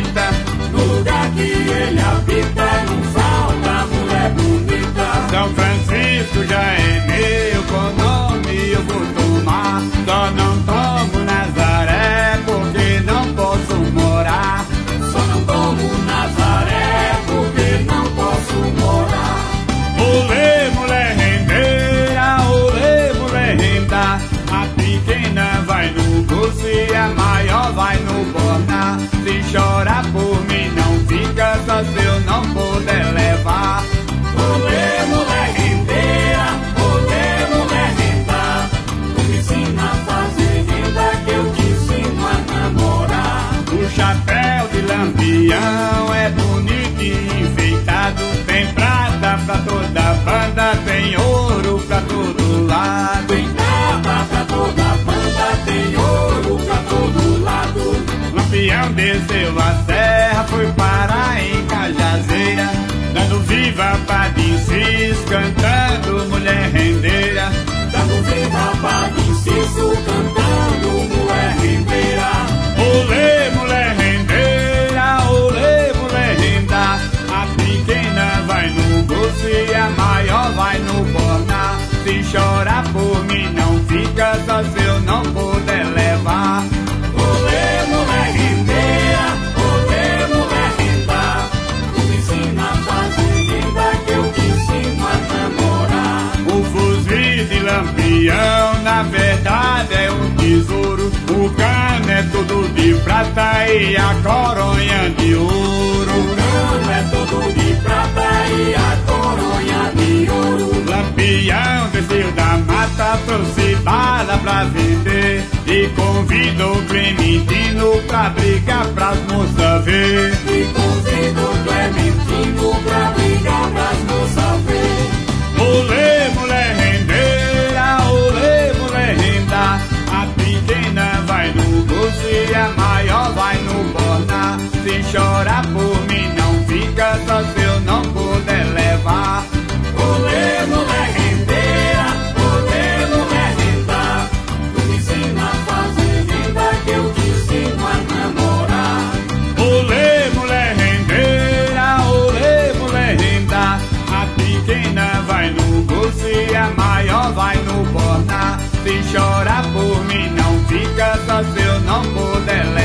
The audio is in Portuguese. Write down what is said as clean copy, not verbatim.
bonita. No lugar que ele habita não falta mulher bonita. São Francisco já é meu, com nome eu vou tomar. Só não tomo Nazaré porque não posso morar. Só não tomo Nazaré porque não posso morar. Olê, mulher rendeira, olê, mulher renda. A pequena vai no bolso e a maior vai no borna. Se chorar por mim não fica só se eu não puder levar. Olê, mulher rendeira, olê, mulher renda. Tu me ensina a fazer renda que eu te ensino a namorar. O chapéu de lampião é bonito e enfeitado. Tem prata pra toda banda, tem ouro pra todo lado. Tem prata pra toda banda, tem ouro pra todo lado. Lampião desceu a serra, foi parar em Cajazeira, dando viva pra Dincis, cantando mulher rendeira. Dando viva pra Dincis, cantando mulher rendeira. Olê, mulher rendeira, olê, mulher renda. A pequena vai no bolso e a maior vai no borna. Se chorar por mim não fica só se eu não puder levar. Olê, mulher rendeira, olê, mulher renda. Tu me ensina a fazer renda que eu te ensino a namorar. O fuzil de lampião na verdade é um tesouro. O cano é todo de prata e a coronha de ouro. O cano é todo de prata e a coronha de ouro. Lampião desceu da mata, trouxe bala pra vender e convidou o Clementino pra brigar pras moças ver. E convido o Clementino pra brigar pras moças ver. Olê, mulher rendeira, olê, mulher renda. A pequena vai no bolso e a maior vai no borna. Se chorar por mim não fica só se eu não puder levar. Olê, mulher rendeira, olê, mulher renda. Tu me ensina a fazer renda que eu te ensino a namorar. Olê, mulher rendeira, olê, mulher renda. A pequena vai no bolso e a maior vai no borna. Se chorar por mim não fica só se eu não puder levar.